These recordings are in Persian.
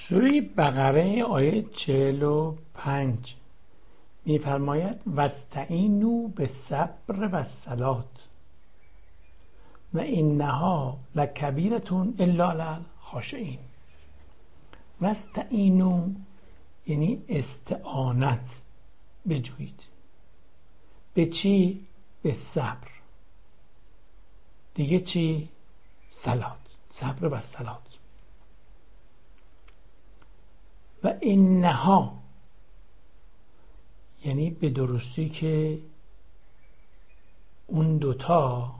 سوره بقره آیه 45 می‌فرماید واستعینوا بالصبر والصلاة و انها لکبیرة الا علی الخاشعین. واستعینوا یعنی استعانت بجویید. به چی؟ به صبر. دیگه چی؟ صلات. صبر و صلات. و انها یعنی به درستی که اون دوتا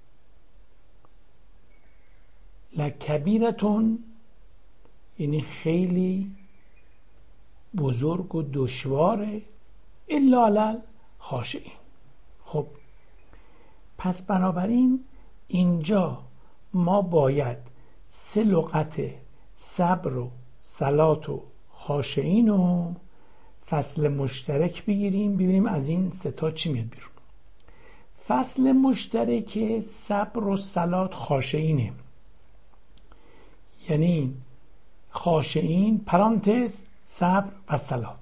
لکبیرتون یعنی خیلی بزرگ و دشواره الا علی الخاشعین. خب پس بنابراین اینجا ما باید 3 لغت صبر و صلات و خاشعین و فصل مشترک بگیریم ببینیم از این 3 تا چی میاد بیرون. فصل مشترک صبر و صلات خاشعینه، یعنی خاشعین پرانتز صبر و صلات،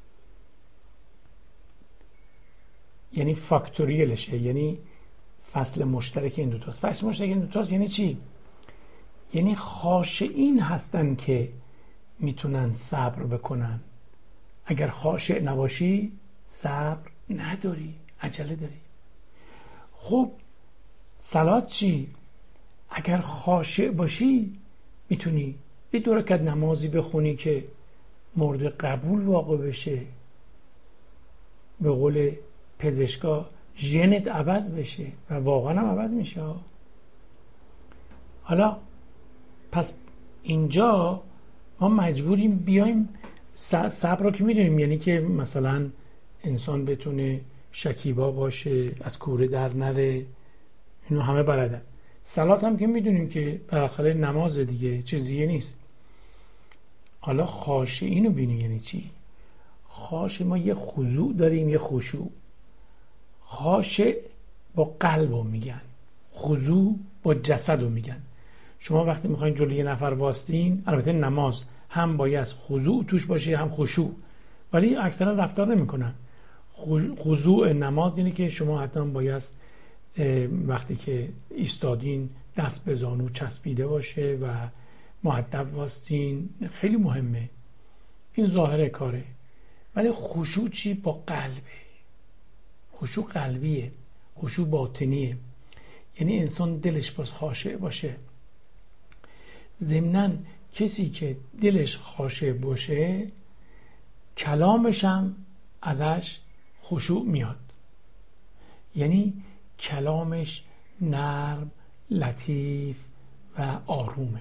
یعنی فاکتوریلشه، یعنی فصل مشترک این دوتاست. فصل مشترک این دوتاست یعنی چی؟ یعنی خاشعین هستن که میتونن صبر بکنن. اگر خاشع نباشی صبر نداری، عجله داری. خب صلات چی؟ اگر خاشع باشی میتونی یه 2 رکعت نمازی بخونی که مورد قبول واقع بشه، به قول پزشکا ژنت عوض بشه و واقعا هم عوض میشه. حالا پس اینجا ما مجبوریم بیایم صبر رو که میدونیم یعنی که مثلا انسان بتونه شکیبا باشه، از کوره در نره، اینو همه بلدن. صلات هم که میدونیم که بالاخره نماز دیگه، چیزیه نیست. حالا خاشعین رو ببینیم یعنی چی؟ خاشع ما یه خضوع داریم، یه خشوع. خاشع با قلب رو میگن، خضوع با جسد رو میگن. شما وقتی میخواین جلوی یه نفر واستین، البته نماز هم باید خضوع توش باشه هم خشوع، ولی اکثرا رفتار نمیکنن. خضوع نماز اینه که شما حتما باید وقتی که ایستادین دست به زانو چسبیده باشه و مؤدب واستین، خیلی مهمه. این ظاهر کاره. ولی خشوع چی؟ با قلبه. خشوع قلبیه، خشوع باطنیه، یعنی انسان دلش باز خاشع باشه. ضمناً کسی که دلش خاشع باشه کلامش هم ازش خشوع میاد، یعنی کلامش نرم، لطیف و آرومه.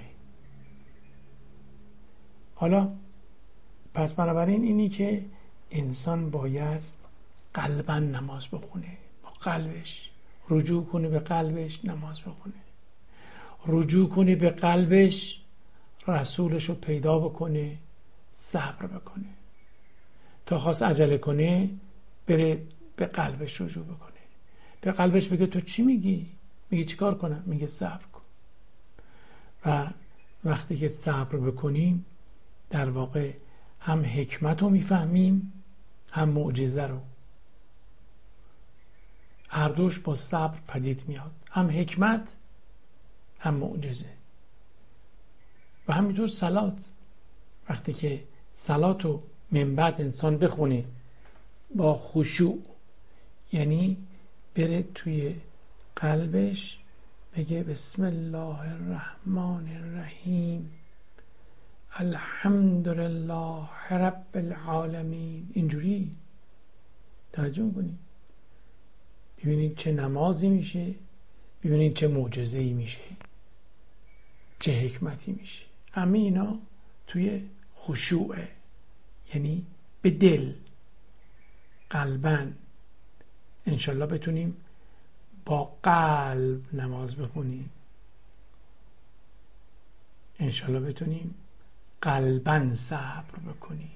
حالا پس بنابراین اینی که انسان باید قلباً نماز بخونه، با قلبش رجوع کنه، به قلبش نماز بخونه، رجوع کنه به قلبش، رسولش رو پیدا بکنه، صبر بکنه. تا خواست عجله کنه بره به قلبش رجوع بکنه، به قلبش بگه تو چی میگی؟ میگه چیکار کنم؟ میگه صبر کن. و وقتی که صبر بکنیم در واقع هم حکمت رو میفهمیم هم معجزه رو. هر دوش با صبر پدید میاد، هم حکمت هم معجزه. و همینطور صلات، وقتی که صلات رو من بعد انسان بخونه با خشوع، یعنی بره توی قلبش بگه بسم الله الرحمن الرحیم الحمدلله رب العالمین، اینجوری توجه میکنید. ببینید چه نمازی میشه، ببینید چه معجزه‌ای میشه، چه حکمتی میشه. همه اینا توی خشوعه، یعنی به دل، قلباً. انشالله بتونیم با قلب نماز بخونیم، انشالله بتونیم قلباً صبر بکنیم،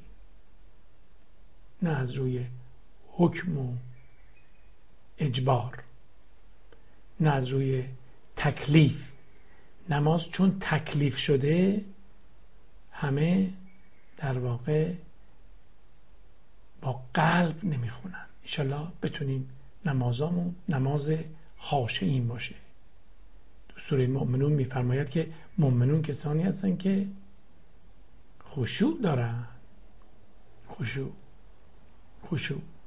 نه از روی حکم و اجبار، نه از روی تکلیف. نماز چون تکلیف شده همه در واقع با قلب نمیخونن. انشالله بتونیم نمازامون نماز خاشعین باشه. تو سوره مؤمنون میفرماید که مؤمنون کسانی هستن که خشوع دارن. خشوع